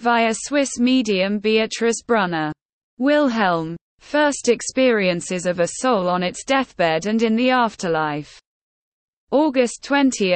via Swiss medium Beatrice Brunner. Wilhelm. First experiences of a soul on its deathbed and in the afterlife. August 20,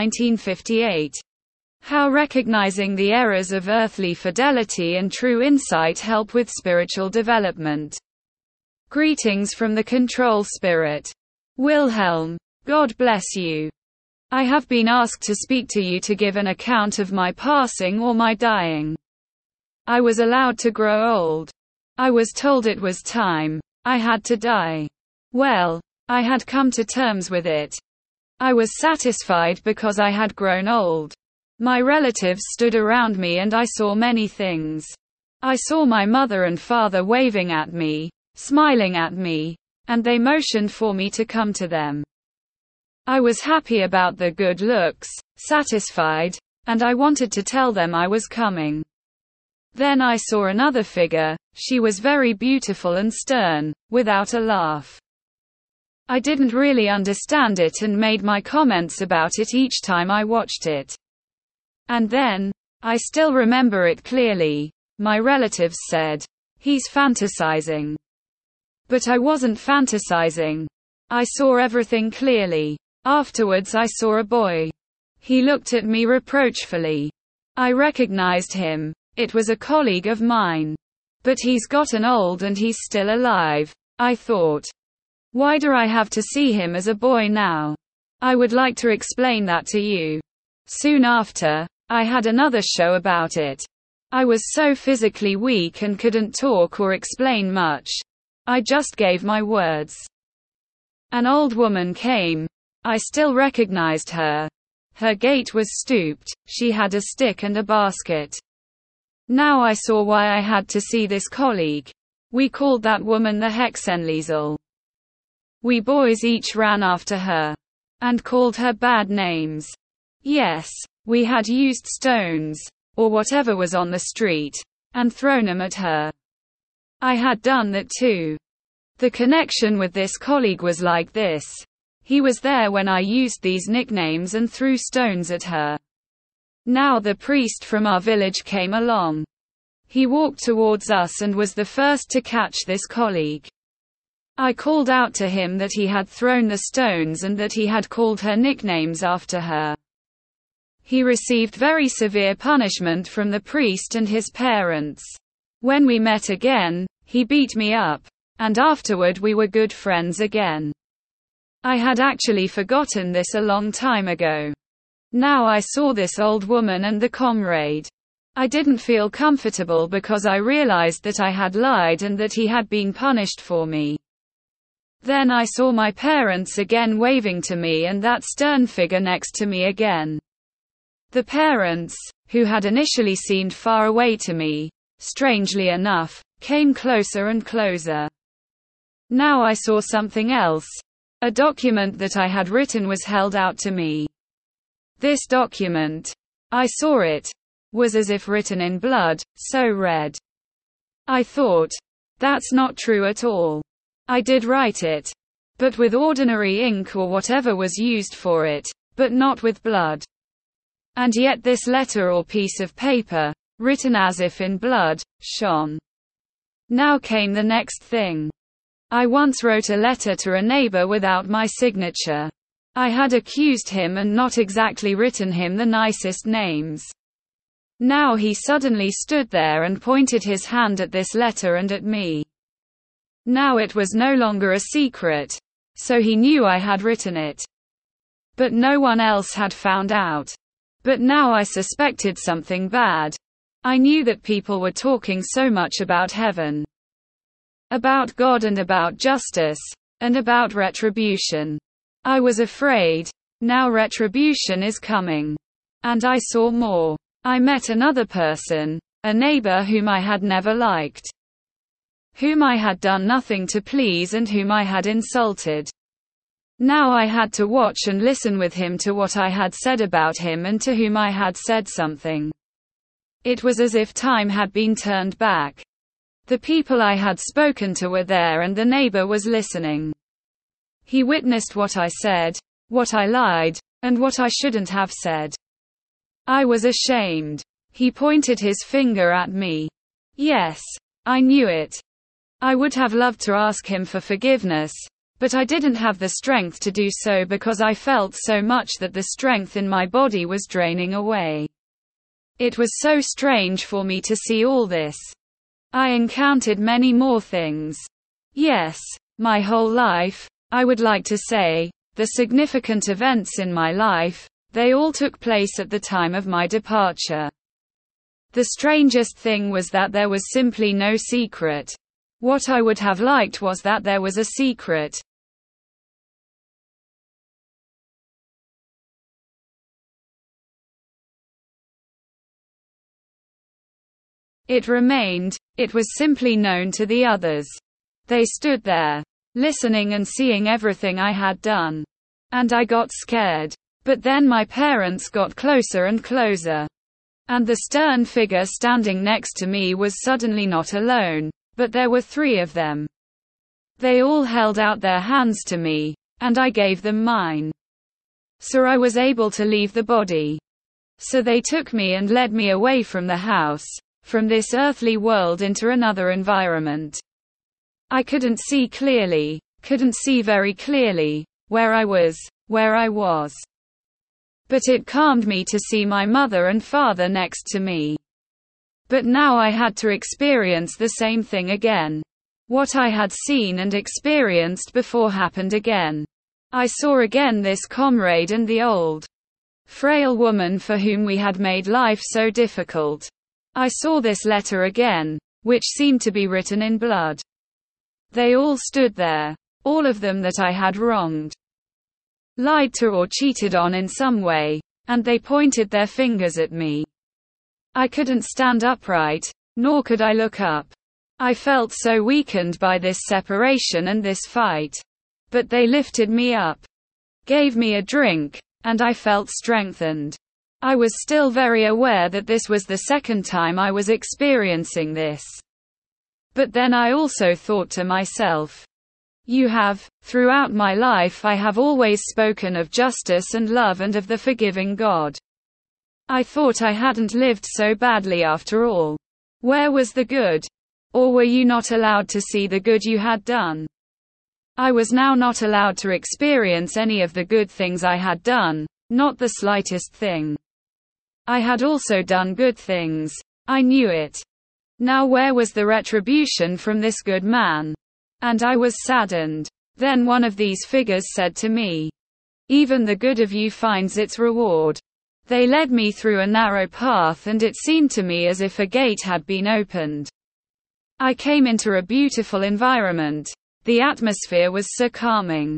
1958. How recognizing the errors of earthly fidelity and true insight help with spiritual development. Greetings from the Control Spirit. Wilhelm. God bless you. I have been asked to speak to you to give an account of my passing or my dying. I was allowed to grow old. I was told it was time. I had to die. Well, I had come to terms with it. I was satisfied because I had grown old. My relatives stood around me and I saw many things. I saw my mother and father waving at me, smiling at me, and they motioned for me to come to them. I was happy about the good looks, satisfied, and I wanted to tell them I was coming. Then I saw another figure. She was very beautiful and stern, without a laugh. I didn't really understand it and made my comments about it each time I watched it. And then, I still remember it clearly, my relatives said, "He's fantasizing." But I wasn't fantasizing. I saw everything clearly. Afterwards I saw a boy. He looked at me reproachfully. I recognized him. It was a colleague of mine. But he's gotten old and he's still alive, I thought. Why do I have to see him as a boy now? I would like to explain that to you. Soon after, I had another show about it. I was so physically weak and couldn't talk or explain much. I just gave my words. An old woman came. I still recognized her. Her gait was stooped. She had a stick and a basket. Now I saw why I had to see this colleague. We called that woman the Hexenliesel. We boys each ran after her. And called her bad names. Yes, we had used stones, or whatever was on the street, and thrown them at her. I had done that too. The connection with this colleague was like this. He was there when I used these nicknames and threw stones at her. Now the priest from our village came along. He walked towards us and was the first to catch this colleague. I called out to him that he had thrown the stones and that he had called her nicknames after her. He received very severe punishment from the priest and his parents. When we met again, he beat me up. And afterward we were good friends again. I had actually forgotten this a long time ago. Now I saw this old woman and the comrade. I didn't feel comfortable because I realized that I had lied and that he had been punished for me. Then I saw my parents again waving to me and that stern figure next to me again. The parents, who had initially seemed far away to me, strangely enough, came closer and closer. Now I saw something else. A document that I had written was held out to me. This document, I saw it, was as if written in blood, so red. I thought, that's not true at all. I did write it. But with ordinary ink or whatever was used for it, but not with blood. And yet this letter or piece of paper, written as if in blood, shone. Now came the next thing. I once wrote a letter to a neighbor without my signature. I had accused him and not exactly written him the nicest names. Now he suddenly stood there and pointed his hand at this letter and at me. Now it was no longer a secret. So he knew I had written it. But no one else had found out. But now I suspected something bad. I knew that people were talking so much about heaven, about God and about justice, and about retribution. I was afraid. Now retribution is coming. And I saw more. I met another person, a neighbor whom I had never liked, whom I had done nothing to please and whom I had insulted. Now I had to watch and listen with him to what I had said about him and to whom I had said something. It was as if time had been turned back. The people I had spoken to were there and the neighbor was listening. He witnessed what I said, what I lied, and what I shouldn't have said. I was ashamed. He pointed his finger at me. Yes, I knew it. I would have loved to ask him for forgiveness, but I didn't have the strength to do so because I felt so much that the strength in my body was draining away. It was so strange for me to see all this. I encountered many more things. Yes, my whole life, I would like to say, the significant events in my life, they all took place at the time of my departure. The strangest thing was that there was simply no secret. What I would have liked was that there was a secret. It remained, it was simply known to the others. They stood there, listening and seeing everything I had done. And I got scared. But then my parents got closer and closer. And the stern figure standing next to me was suddenly not alone, but there were 3 of them. They all held out their hands to me, and I gave them mine. So I was able to leave the body. So they took me and led me away from the house, from this earthly world into another environment. I couldn't see very clearly, where I was. But it calmed me to see my mother and father next to me. But now I had to experience the same thing again. What I had seen and experienced before happened again. I saw again this comrade and the old, frail woman for whom we had made life so difficult. I saw this letter again, which seemed to be written in blood. They all stood there, all of them that I had wronged, lied to or cheated on in some way, and they pointed their fingers at me. I couldn't stand upright, nor could I look up. I felt so weakened by this separation and this fight. But they lifted me up, gave me a drink, and I felt strengthened. I was still very aware that this was the second time I was experiencing this. But then I also thought to myself, throughout my life I have always spoken of justice and love and of the forgiving God. I thought I hadn't lived so badly after all. Where was the good? Or were you not allowed to see the good you had done? I was now not allowed to experience any of the good things I had done, not the slightest thing. I had also done good things. I knew it. Now where was the retribution from this good man? And I was saddened. Then one of these figures said to me, "Even the good of you finds its reward." They led me through a narrow path and it seemed to me as if a gate had been opened. I came into a beautiful environment. The atmosphere was so calming.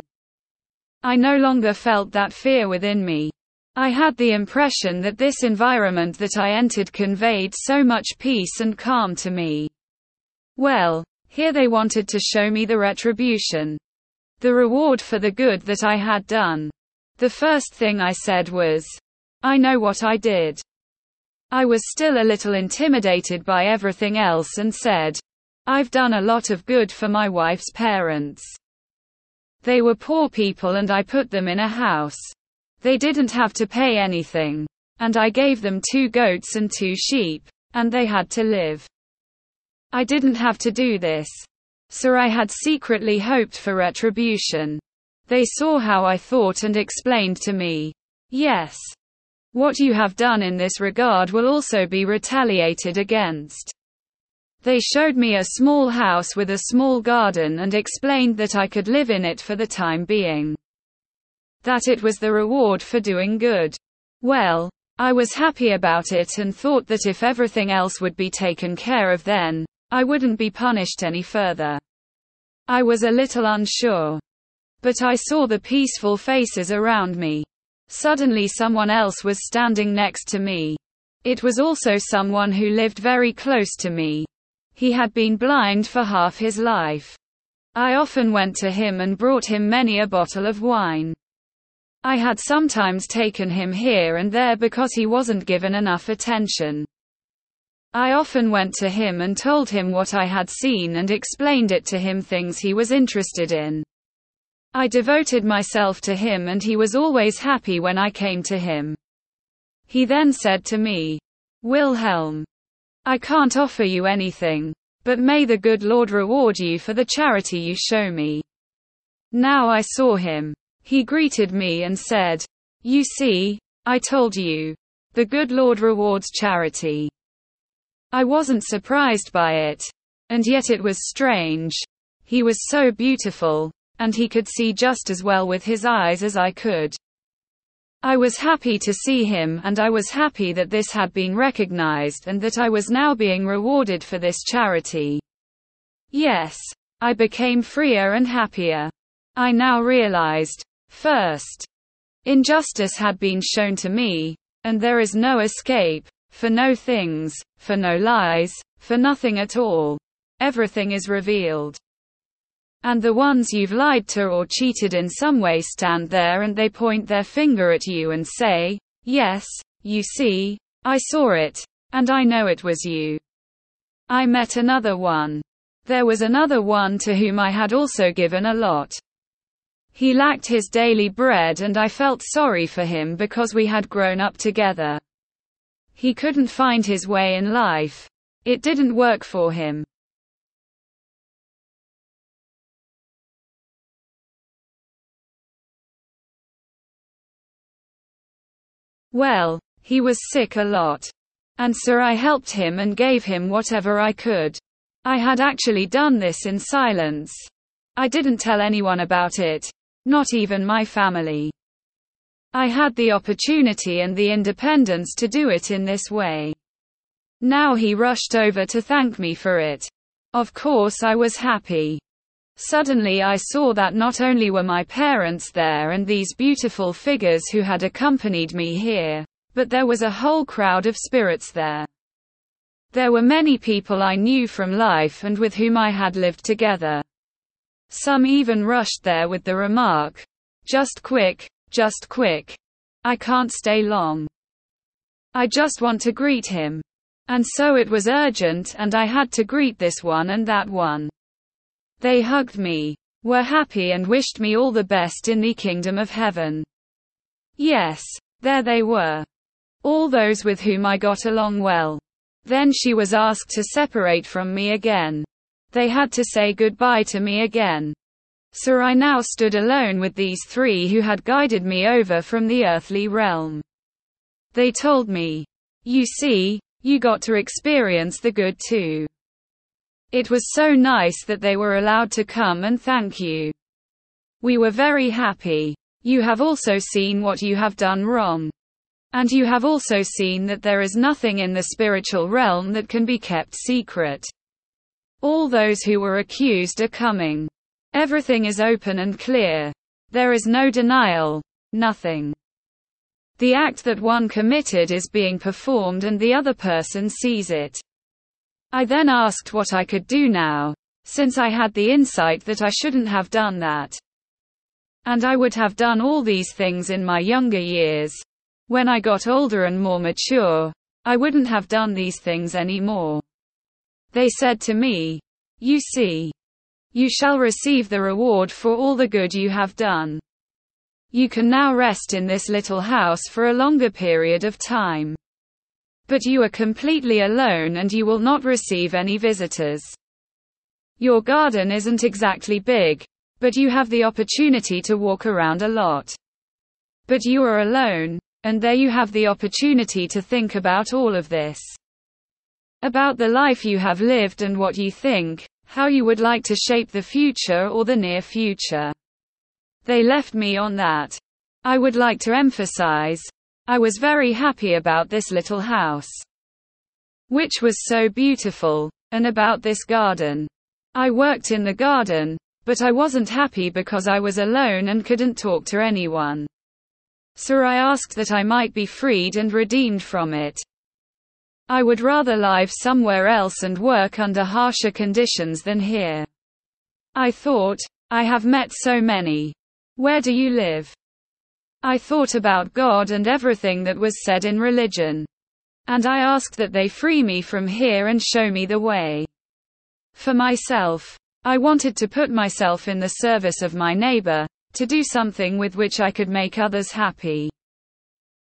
I no longer felt that fear within me. I had the impression that this environment that I entered conveyed so much peace and calm to me. Well, here they wanted to show me the retribution. The reward for the good that I had done. The first thing I said was, "I know what I did." I was still a little intimidated by everything else and said, "I've done a lot of good for my wife's parents. They were poor people and I put them in a house. They didn't have to pay anything. And I gave them 2 goats and 2 sheep. And they had to live. I didn't have to do this. So I had secretly hoped for retribution." They saw how I thought and explained to me, "Yes. What you have done in this regard will also be retaliated against." They showed me a small house with a small garden and explained that I could live in it for the time being. That it was the reward for doing good. Well, I was happy about it and thought that if everything else would be taken care of then, I wouldn't be punished any further. I was a little unsure. But I saw the peaceful faces around me. Suddenly someone else was standing next to me. It was also someone who lived very close to me. He had been blind for half his life. I often went to him and brought him many a bottle of wine. I had sometimes taken him here and there because he wasn't given enough attention. I often went to him and told him what I had seen and explained it to him, things he was interested in. I devoted myself to him and he was always happy when I came to him. He then said to me, Wilhelm. I can't offer you anything, but may the good Lord reward you for the charity you show me. Now I saw him. He greeted me and said, "You see, I told you. The good Lord rewards charity." I wasn't surprised by it. And yet it was strange. He was so beautiful, and he could see just as well with his eyes as I could. I was happy to see him, and I was happy that this had been recognized and that I was now being rewarded for this charity. Yes, I became freer and happier. I now realized, first, injustice had been shown to me, and there is no escape, for no things, for no lies, for nothing at all. Everything is revealed. And the ones you've lied to or cheated in some way stand there and they point their finger at you and say, "Yes, you see, I saw it, and I know it was you." I met another one. There was another one to whom I had also given a lot. He lacked his daily bread and I felt sorry for him because we had grown up together. He couldn't find his way in life. It didn't work for him. Well, he was sick a lot. And so I helped him and gave him whatever I could. I had actually done this in silence. I didn't tell anyone about it, not even my family. I had the opportunity and the independence to do it in this way. Now he rushed over to thank me for it. Of course I was happy. Suddenly I saw that not only were my parents there and these beautiful figures who had accompanied me here, but there was a whole crowd of spirits there. There were many people I knew from life and with whom I had lived together. Some even rushed there with the remark, just quick, I can't stay long. I just want to greet him." And so it was urgent and I had to greet this one and that one. They hugged me, were happy and wished me all the best in the kingdom of heaven. Yes, there they were. All those with whom I got along well. Then she was asked to separate from me again. They had to say goodbye to me again. So I now stood alone with these three who had guided me over from the earthly realm. They told me, "You see, you got to experience the good too." It was so nice that they were allowed to come and thank you. We were very happy. You have also seen what you have done wrong. And you have also seen that there is nothing in the spiritual realm that can be kept secret. All those who were accused are coming. Everything is open and clear. There is no denial. Nothing. The act that one committed is being performed and the other person sees it. I then asked what I could do now, since I had the insight that I shouldn't have done that. And I would have done all these things in my younger years. When I got older and more mature, I wouldn't have done these things anymore. They said to me, "You see, you shall receive the reward for all the good you have done. You can now rest in this little house for a longer period of time. But you are completely alone and you will not receive any visitors. Your garden isn't exactly big, but you have the opportunity to walk around a lot. But you are alone, and there you have the opportunity to think about all of this. About the life you have lived and what you think, how you would like to shape the future or the near future." They left me on that. I would like to emphasize, I was very happy about this little house, which was so beautiful, and about this garden. I worked in the garden, but I wasn't happy because I was alone and couldn't talk to anyone. So I asked that I might be freed and redeemed from it. I would rather live somewhere else and work under harsher conditions than here. I thought, I have met so many. Where do you live? I thought about God and everything that was said in religion. And I asked that they free me from here and show me the way. For myself, I wanted to put myself in the service of my neighbor, to do something with which I could make others happy.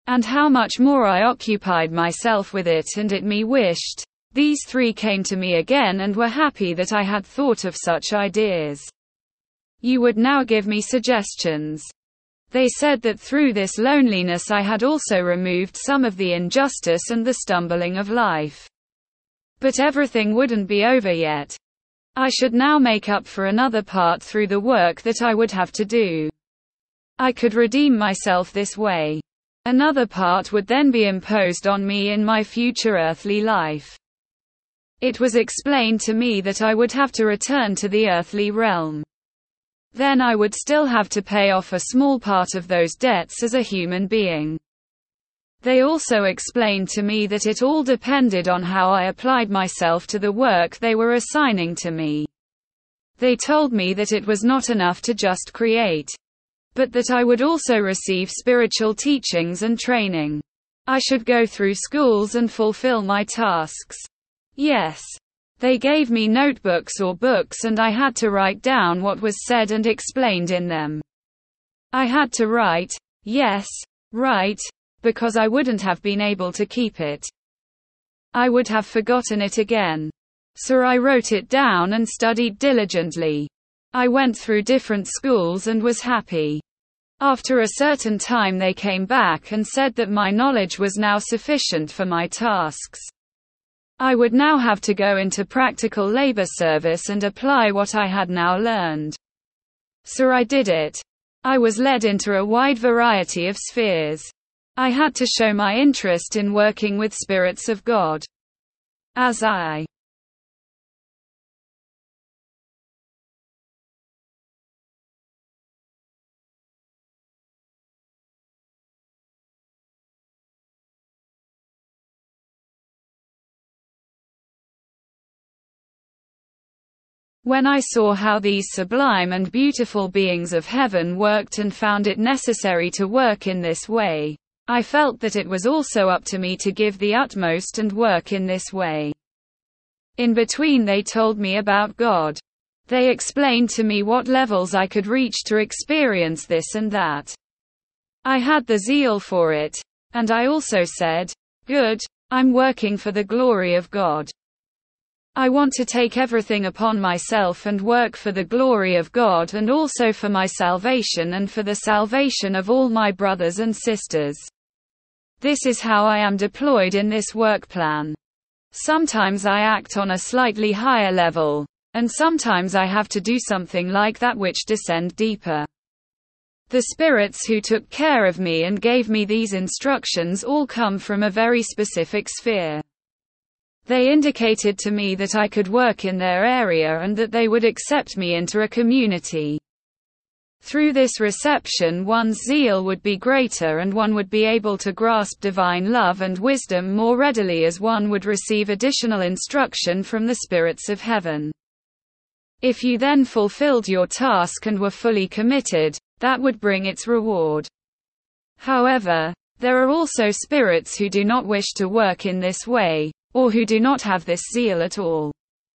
and how much more I occupied myself with it and it me wished. These three came to me again and were happy that I had thought of such ideas. You would now give me suggestions. They said that through this loneliness I had also removed some of the injustice and the stumbling of life. But everything wouldn't be over yet. I should now make up for another part through the work that I would have to do. I could redeem myself this way. Another part would then be imposed on me in my future earthly life. It was explained to me that I would have to return to the earthly realm. Then I would still have to pay off a small part of those debts as a human being. They also explained to me that it all depended on how I applied myself to the work they were assigning to me. They told me that it was not enough to just create, but that I would also receive spiritual teachings and training. I should go through schools and fulfill my tasks. Yes. They gave me notebooks or books and I had to write down what was said and explained in them. I had to write, yes, write, because I wouldn't have been able to keep it. I would have forgotten it again. So I wrote it down and studied diligently. I went through different schools and was happy. After a certain time they came back and said that my knowledge was now sufficient for my tasks. I would now have to go into practical labor service and apply what I had now learned. So I did it. I was led into a wide variety of spheres. I had to show my interest in working with spirits of God. As I When I saw how these sublime and beautiful beings of heaven worked and found it necessary to work in this way, I felt that it was also up to me to give the utmost and work in this way. In between they told me about God. They explained to me what levels I could reach to experience this and that. I had the zeal for it. And I also said, good, I'm working for the glory of God. I want to take everything upon myself and work for the glory of God and also for my salvation and for the salvation of all my brothers and sisters. This is how I am deployed in this work plan. Sometimes I act on a slightly higher level, and sometimes I have to do something like that which descend deeper. The spirits who took care of me and gave me these instructions all come from a very specific sphere. They indicated to me that I could work in their area and that they would accept me into a community. Through this reception one's zeal would be greater and one would be able to grasp divine love and wisdom more readily as one would receive additional instruction from the spirits of heaven. If you then fulfilled your task and were fully committed, that would bring its reward. However, there are also spirits who do not wish to work in this way, or who do not have this zeal at all.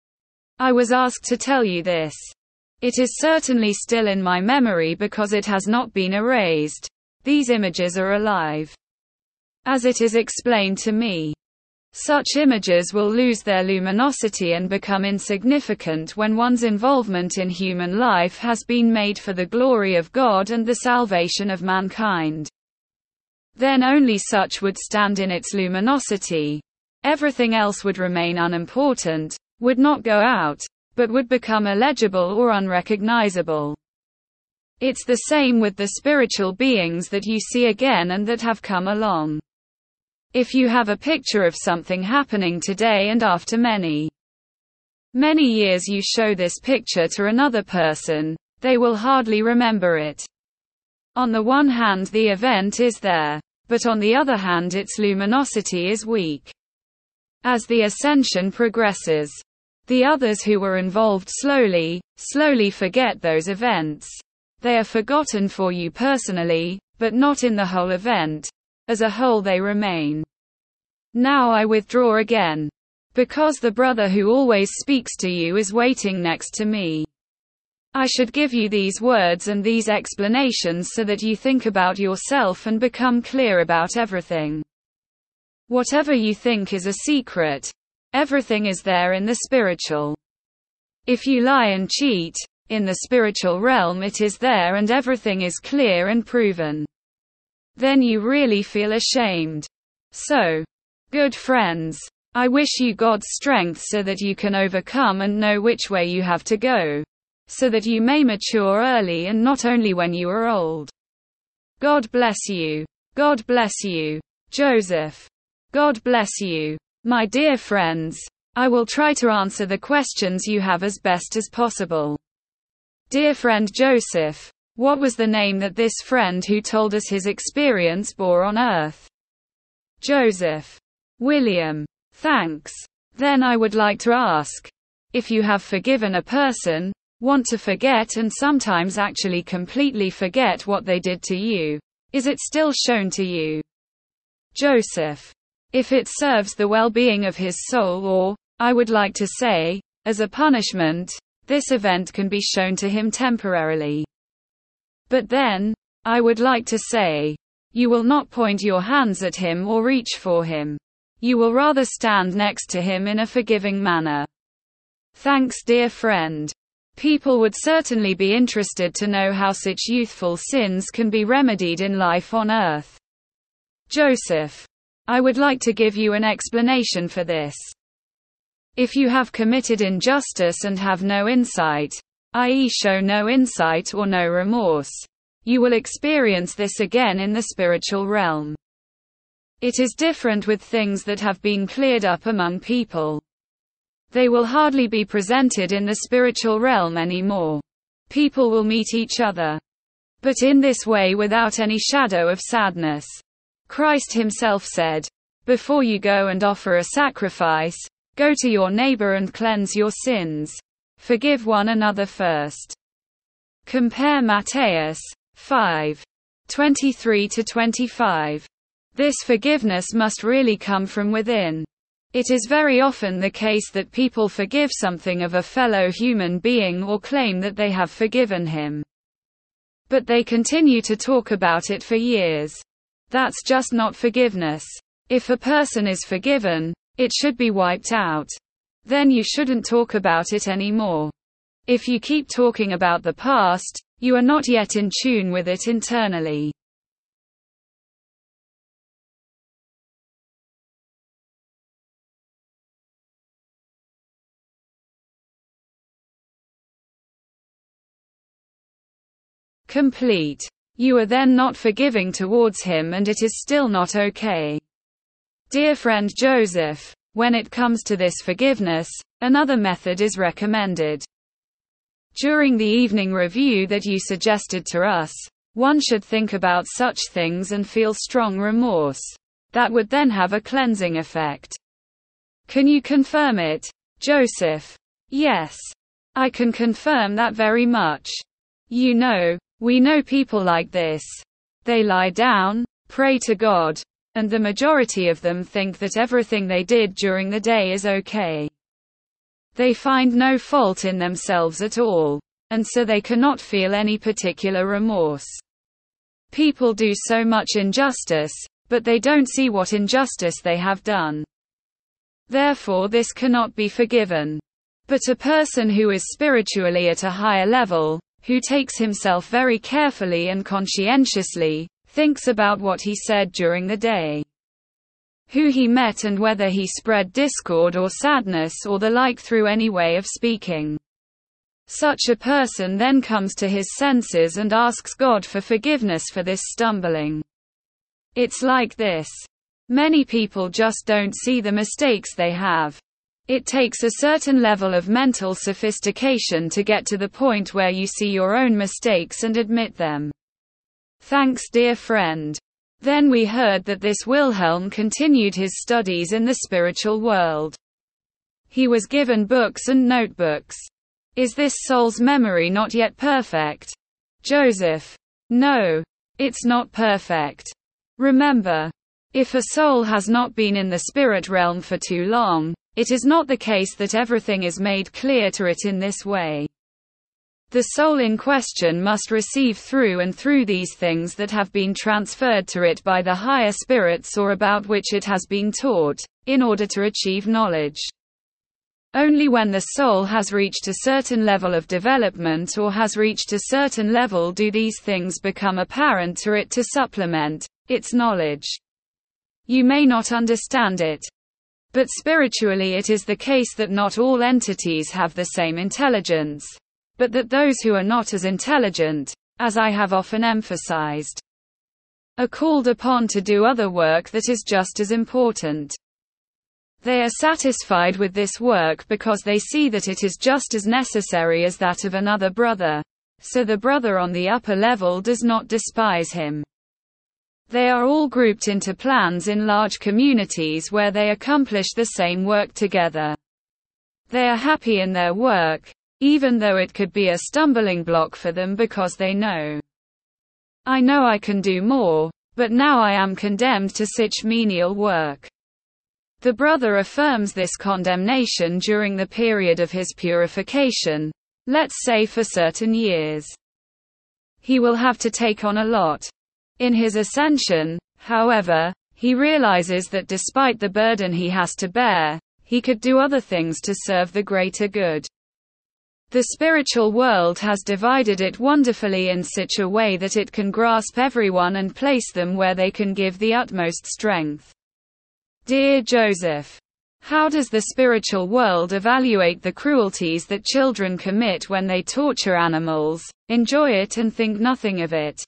I was asked to tell you this. It is certainly still in my memory because it has not been erased. These images are alive. As it is explained to me, such images will lose their luminosity and become insignificant when one's involvement in human life has been made for the glory of God and the salvation of mankind. Then only such would stand in its luminosity. Everything else would remain unimportant, would not go out, but would become illegible or unrecognizable. It's the same with the spiritual beings that you see again and that have come along. If you have a picture of something happening today and after many years you show this picture to another person, they will hardly remember it. On the one hand the event is there, but on the other hand its luminosity is weak. As the ascension progresses, the others who were involved slowly forget those events. They are forgotten for you personally, but not in the whole event. As a whole they remain. Now I withdraw again. Because the brother who always speaks to you is waiting next to me. I should give you these words and these explanations so that you think about yourself and become clear about everything. Whatever you think is a secret, everything is there in the spiritual. If you lie and cheat, in the spiritual realm it is there and everything is clear and proven. Then you really feel ashamed. So, good friends, I wish you God's strength so that you can overcome and know which way you have to go, so that you may mature early and not only when you are old. God bless you. God bless you. Joseph. God bless you. My dear friends, I will try to answer the questions you have as best as possible. Dear friend Joseph, what was the name that this friend who told us his experience bore on earth? Joseph. William. Thanks. Then I would like to ask, if you have forgiven a person, want to forget and sometimes actually completely forget what they did to you, is it still shown to you? Joseph. If it serves the well-being of his soul or, I would like to say, as a punishment, this event can be shown to him temporarily. But then, I would like to say, you will not point your hands at him or reach for him. You will rather stand next to him in a forgiving manner. Thanks, dear friend. People would certainly be interested to know how such youthful sins can be remedied in life on earth. Joseph. I would like to give you an explanation for this. If you have committed injustice and have no insight, i.e., show no insight or no remorse, you will experience this again in the spiritual realm. It is different with things that have been cleared up among people. They will hardly be presented in the spiritual realm anymore. People will meet each other, but in this way without any shadow of sadness. Christ himself said, "Before you go and offer a sacrifice, go to your neighbor and cleanse your sins. Forgive one another first." Compare Matthäus 5:23-25. This forgiveness must really come from within. It is very often the case that people forgive something of a fellow human being or claim that they have forgiven him. But they continue to talk about it for years. That's just not forgiveness. If a person is forgiven, it should be wiped out. Then you shouldn't talk about it anymore. If you keep talking about the past, you are not yet in tune with it internally. Complete. You are then not forgiving towards him and it is still not okay. Dear friend Joseph, when it comes to this forgiveness, another method is recommended. During the evening review that you suggested to us, one should think about such things and feel strong remorse. That would then have a cleansing effect. Can you confirm it, Joseph? Yes. I can confirm that very much. You know, we know people like this. They lie down, pray to God, and the majority of them think that everything they did during the day is okay. They find no fault in themselves at all, and so they cannot feel any particular remorse. People do so much injustice, but they don't see what injustice they have done. Therefore this cannot be forgiven. But a person who is spiritually at a higher level, who takes himself very carefully and conscientiously, thinks about what he said during the day, who he met and whether he spread discord or sadness or the like through any way of speaking. Such a person then comes to his senses and asks God for forgiveness for this stumbling. It's like this. Many people just don't see the mistakes they have. It takes a certain level of mental sophistication to get to the point where you see your own mistakes and admit them. Thanks, dear friend. Then we heard that this Wilhelm continued his studies in the spiritual world. He was given books and notebooks. Is this soul's memory not yet perfect? Joseph. No. It's not perfect. Remember, if a soul has not been in the spirit realm for too long, it is not the case that everything is made clear to it in this way. The soul in question must receive through and through these things that have been transferred to it by the higher spirits or about which it has been taught, in order to achieve knowledge. Only when the soul has reached a certain level of development or has reached a certain level do these things become apparent to it to supplement its knowledge. You may not understand it. But spiritually it is the case that not all entities have the same intelligence, but that those who are not as intelligent, as I have often emphasized, are called upon to do other work that is just as important. They are satisfied with this work because they see that it is just as necessary as that of another brother, so the brother on the upper level does not despise him. They are all grouped into plans in large communities where they accomplish the same work together. They are happy in their work, even though it could be a stumbling block for them because they know, I know I can do more, but now I am condemned to such menial work. The brother affirms this condemnation during the period of his purification, let's say for certain years. He will have to take on a lot. In his ascension, however, he realizes that despite the burden he has to bear, he could do other things to serve the greater good. The spiritual world has divided it wonderfully in such a way that it can grasp everyone and place them where they can give the utmost strength. Dear Joseph, how does the spiritual world evaluate the cruelties that children commit when they torture animals, enjoy it and think nothing of it?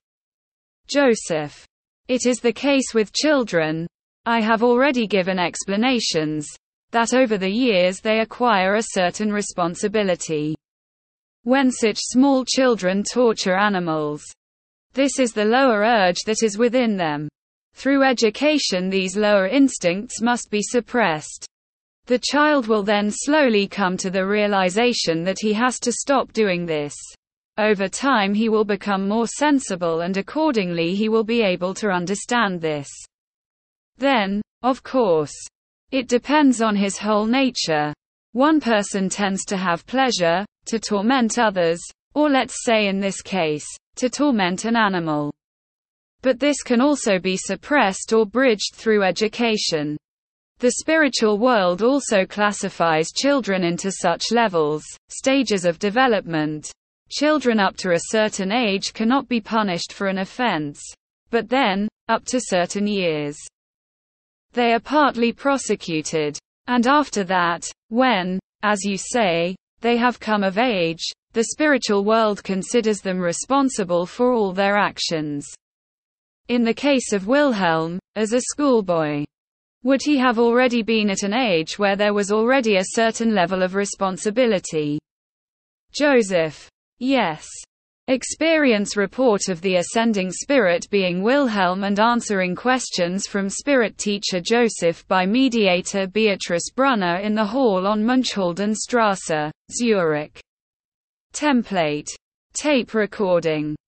Joseph, it is the case with children. I have already given explanations that over the years they acquire a certain responsibility. When such small children torture animals, this is the lower urge that is within them. Through education, these lower instincts must be suppressed. The child will then slowly come to the realization that he has to stop doing this. Over time he will become more sensible and accordingly he will be able to understand this. Then, of course, it depends on his whole nature. One person tends to have pleasure, to torment others, or let's say in this case, to torment an animal. But this can also be suppressed or bridged through education. The spiritual world also classifies children into such levels, stages of development. Children up to a certain age cannot be punished for an offense. But then, up to certain years, they are partly prosecuted. And after that, when, as you say, they have come of age, the spiritual world considers them responsible for all their actions. In the case of Wilhelm, as a schoolboy, would he have already been at an age where there was already a certain level of responsibility? Joseph, yes. Experience report of the ascending spirit being Wilhelm and answering questions from spirit teacher Joseph by mediator Beatrice Brunner in the hall on Munchhaldenstrasse, Zurich. Template. Tape recording.